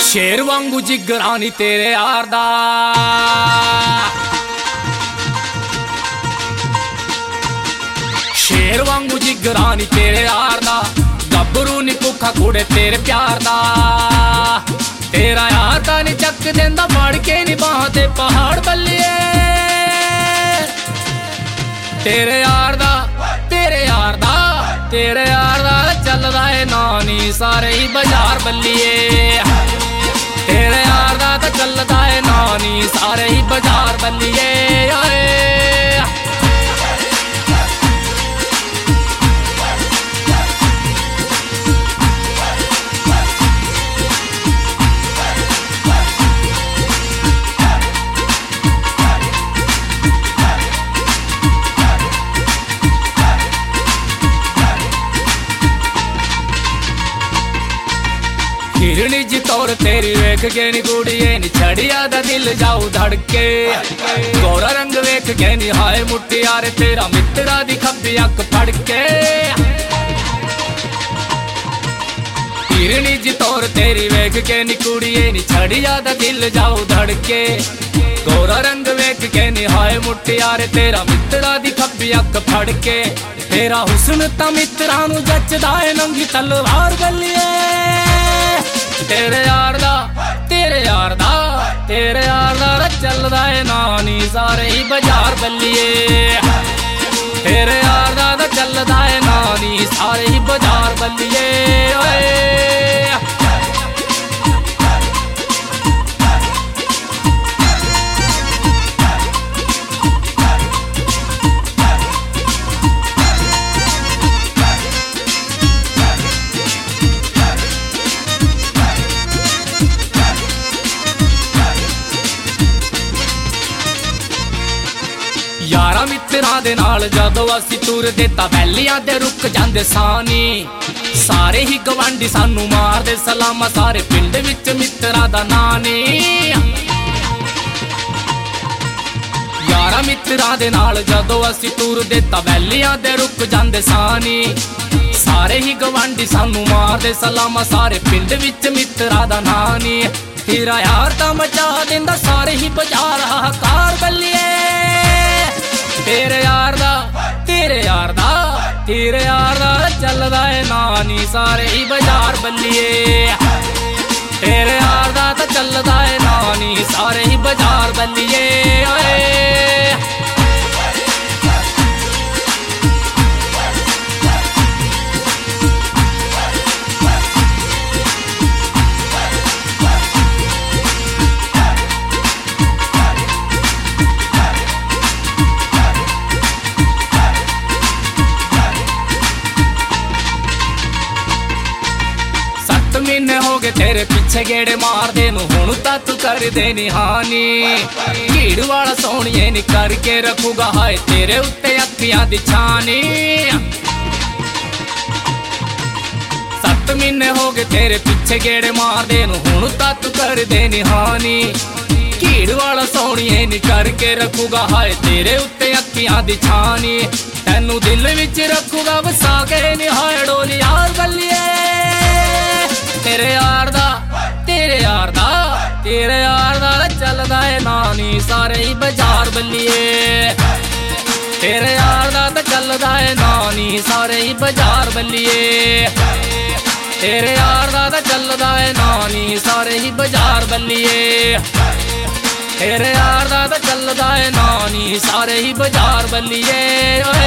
शेर वांगू जिगरानी तेरे यार दा, शेर वांगू जिगरानी तेरे यार दा, गब्बरू नी भुखा कुड़े तेरे प्यार दा। तेरा यार दा नी चक देंदा मड़ के नी बाह ते पहाड़ बल्लिए। तेरे यार दा, तेरे यार दा, तेरे यार दा चलदा है नानी सारे ही बाजार बल्लिए। तेरे यार दा तो चलदा है नानी सारे ही बाजार बल्लिए। हिरणी जी तौर तेरी वेख के नी कुड़िए नी छड़िया दा दिल जाऊ धड़के। गोरा रंग वेख के नी हाय मुट्टिया रे तेरा मित्रा दी खब्बी अख फड़के। हिरणी जी तौर तेरी वेख के नी कुड़िए नी छड़िया दा दिल जाऊ धड़के। गोरा रंग वेख के नी हाय मुट्टिया रे तेरा मित्रा दी खब्बी अख फड़के। तेरा हुस्न ता मित्रा नू जचदा है नंगी तलवार गलिए। तेरे यार दा, तेरे यार दा, तेरे यार दा चलदा है नानी सारे ही बाजार बल्लिए। तेरे यार दा चलदा है नानी सारे ही बाजार बल्लिए। यारा मित्रा दे नाल जदों असी तुरदे तां वैलियां दे रुक जांदे सानी। सारे ही गवांडी सानू मारदे सलामा सारे पिंड विच मित्रा दा नानी। यारा मित्रा दे नाल जदों असी तुरदे तां वैलियां दे रुक जांदे सानी। सारे ही गवांडी सानू मारदे सलामा सारे पिंड विच मित्रा दा नानी। तेरा यार तां मचा देंदा सारे ही बाजार हाहाकार बल्लिए। तेरे यार दा, तेरे यार दा, तेरे यार दा चलदा है नानी सारे ही बाजार बल्लिए। तेरे यार दा तो चलदा है नानी सारे ही बाजार बल्लिए। महीने हो गए तेरे पीछे गेड़े मार दे नू हुण तां तू कर दे नी हानी। भीड़ वाला सोहणिए नी करके रखूगा हाय तेरे उत्ते अखियां दी छानी। 7 महीने हो गए तेरे पीछे गेड़े मार दे नू हुण तां तू कर दे नी हानी। भीड़ वाला सोहणिए नी करके रखूगा हाय तेरे उत्ते अखियां दी छानी। तैनू दिल विच रखूगा वसा के नी हाय डोली यार बल्लिए। तेरे यार दा, तेरे यार दा, तेरे यार दा चलदा है नानी सारे ही बाजार बल्लिए। तेरे यार दा तो चलदा है नानी सारे ही बाजार बल्लिए। तेरे यार दा तो चलदा है नानी सारे ही बाजार बल्लिए। तेरे यार दा तो चलदा है नानी सारे ही बाजार बल्लिए।